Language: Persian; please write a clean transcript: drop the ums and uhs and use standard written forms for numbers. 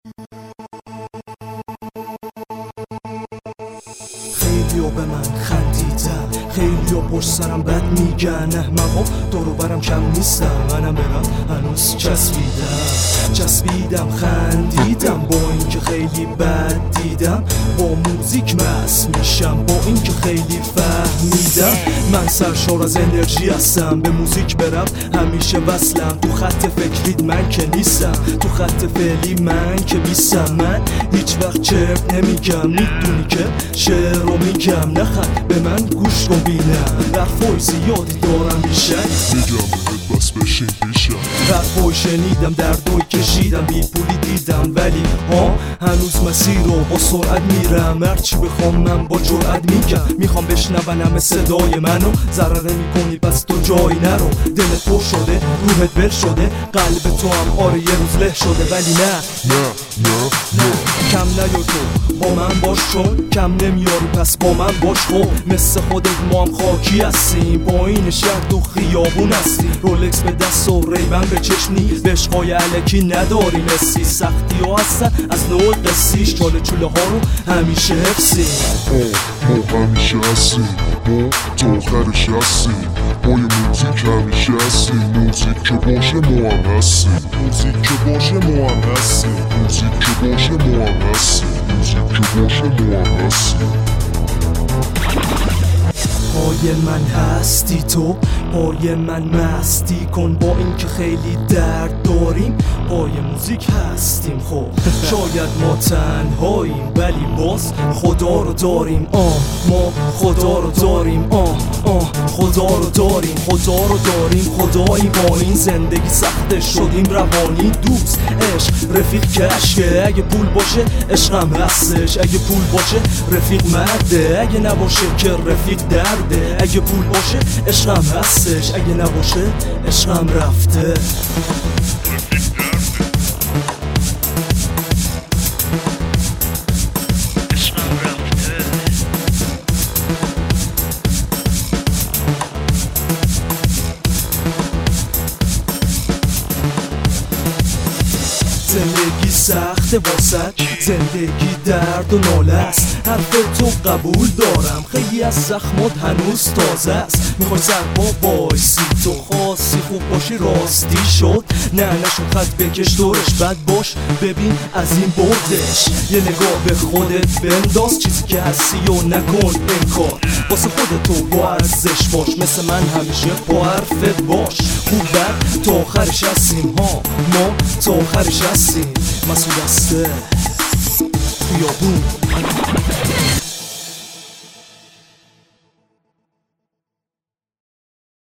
خیلیا به من خندیدن، خیلیا پشت سرم بد میگن، احمقا دورو برم کم نیستم، منم برم هنوز چسبیدم خندیدم، با اینکه خیلی بد دیدم، با موزیک مست میشم، با اینکه خیلی فهمیدم. من سرشار از انرژی هستم، به موزیک برم همیشه وصلم، تو خط فکرید من که نیستم، تو خط فعلی من که بیستم. من هیچ وقت چرت نمیگم، میدونی که شعر رو میگم، نخند به من گوش کن بینم، رفای زیادی دارم بیشک میگم بهت بس بشین پیشم، رفای شنیدم دردوی کشیدم، بی پولی دیدم ولی هنوز مسیر رو با سرعت میرم، هرچی بخوام من با جرأت میگم، میخوام بشنون همه صدای منو، ضرر نمیکنی پس تو جایی نرو، دلت پر شده روحت ول شده، قلب تو هم آره یه روز له شده، ولی نه کم نیار تو با من باش، چون کم نمیاری پس با من باش. خب مثل خودت ما هم خاکی هستیم، پایین شهر تو خیابون هستیم، رولکس به دست و ریبن به چشم نیست، بشقای علکی نداری مسی، سختی ها هستن از نوع قسیش، چاله چوله ها رو همیشه حفظیم، ما همیشه هستیم، ما تا آخرش هستیم، با یه موزیک همیشه هستیم، موزیک که باشه ما هم هستیم، موزیک که باشه ما هم هستیم، موزیک که باشه ما هم هستیم، موزیک که باشه ما هم هستیم. پای من هستی تو، پای من مستی کن، با اینکه خیلی درد داریم پای موزیک هستیم. خب شاید ما تنهاییم ولی باز خدا رو داریم، ما خدا رو داریم، خدا رو داریم، خدا رو داریم، خدایی با این زندگی سخته شدیم، روانی دوست عشق رفیق کشکه، اگه پول باشه عشقم هستش، اگه پول باشه رفیق مرده، اگه نباشه که رفیق درده، اگه پول باشه عشقم هستش، اگه نباشه عشقم رفته. زندگی سخته واسد، زندگی درد و ناله است، حرف تو قبول دارم، خیلی از زخمات هنوز تازه است، میخوای سرپا بایستی تو خاصی خوب باشی راستی شد، نه نشد خط بکش دورش بد باش، ببین از این بردش، یه نگاه به خودت بنداز، چیزی که هستی و نکن انکار، واسه خودتو با ارزش باش، مثل من همیشه با حرفت باش، خوب بد تا آخرش هستیم، ما تا آخرش هستیم، مسئول هسته خیابون.